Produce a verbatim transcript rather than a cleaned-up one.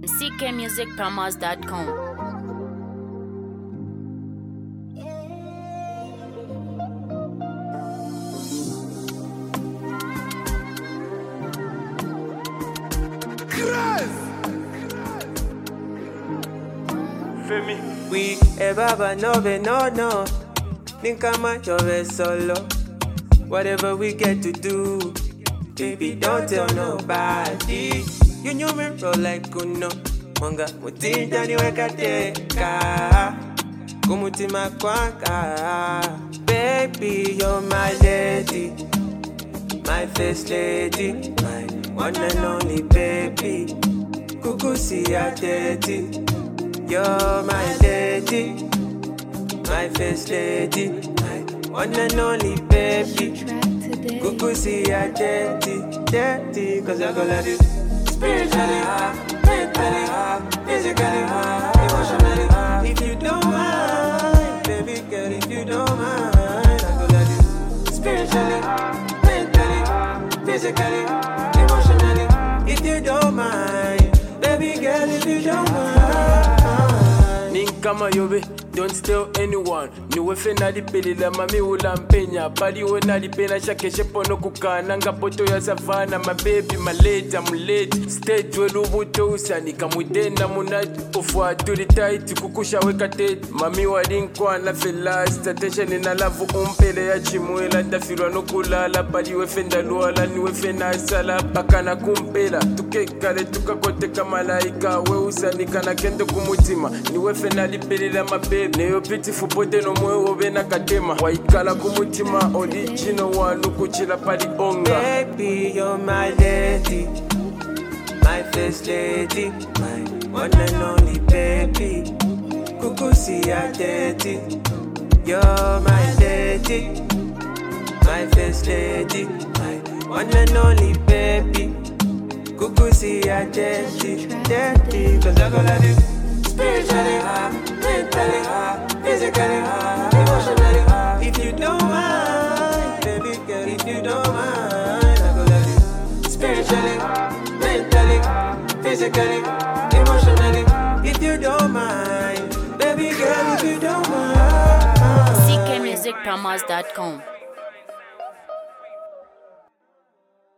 c k music promos dot com. We ever no be no no. Think I might chove solo. Whatever we get to do, baby, don't tell nobody. You knew me roll like kuno. Monga mutinta niweka teka. Kumutima kwaka. Baby, you're my lady, my first lady, my one and only baby. Kukusi ya daddy. You're my lady, my first lady, my one and only baby. Kukusi ya daddy, daddy, cause I go love you spiritually, mentally, physically, emotionally. If you don't mind, baby girl, if you don't mind, I go love you spiritually, mentally, physically, emotionally. If you don't mind, baby girl, if you don't mind. Kama yobe, don't tell anyone. Niwe fena di peli la mami ula mpenya. Bali we na di pena shake shepo no kuka. Nanga poto ya savana, my baby, my late, I'm late. Stage we lubuto usani. Kamudena munati, ofwa tuli tight. Kukusha weka tet. Mami wadinkwa na felast. Attention ina lavu umpele ya chimuela. Ndafirwa no kulala. Bali we fenda luala, niwe fena sala. Baka na kumpela. Tukekale tukakote kamalaika. We usani kana kendo kumutima. Niwe fena li peli la my baby. Neyo beautiful bote no mwe obe na katema. Waikala kumutima original wanu kuchila pali onga. Baby, you're my lady, my first lady, my one and only baby. Kukusi ya daddy. You're my lady, my first lady, my one and only baby. Kukusi ya daddy, daddy, cause I go love you spiritually, mentally, physically, emotionally. If you don't mind, baby girl, if you don't mind, I go love you spiritually, mentally, physically, emotionally. If you don't mind, baby girl, if you don't mind. c k music promos dot com.